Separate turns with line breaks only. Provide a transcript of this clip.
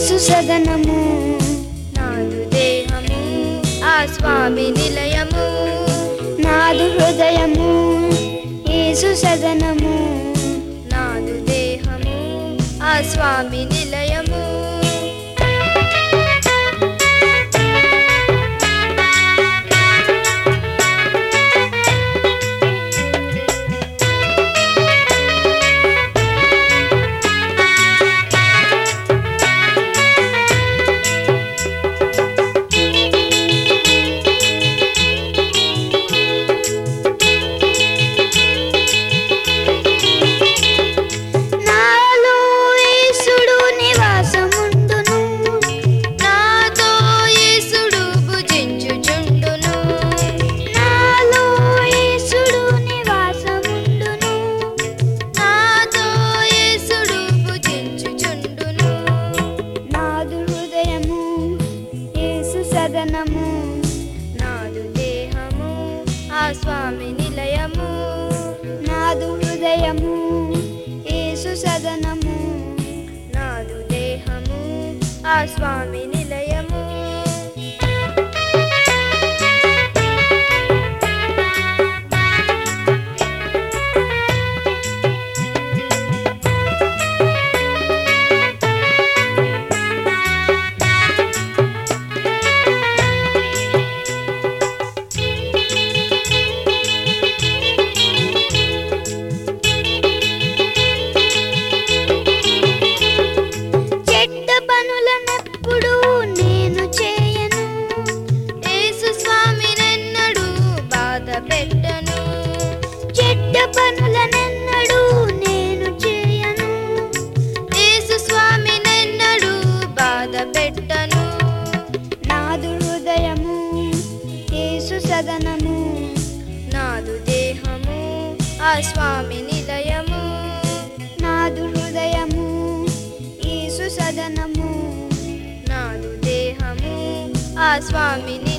యేసు సదనము,
నాదు దేహము ఆ స్వామి నిలయము,
నాదు హృదయము యేసు సదనము,
నాదు దేహము ఆ స్వామి నిలయము.
నాదు దేహము
ఆ స్వామి నిలయము,
నాదు హృదయము యేసు సదనము,
నాదు దేహము ఆ స్వామి నిలయము.
చెడ్డ పనులనెన్నడూ నేను చేయను,
యేసు స్వామినెన్నడూ బాధ పెట్టను.
నాదు హృదయము యేసు సదనము,
నాదు దేహము ఆ స్వామి నిలయము,
నాదు హృదయము యేసు సదనము,
నాదు దేహము ఆ స్వామి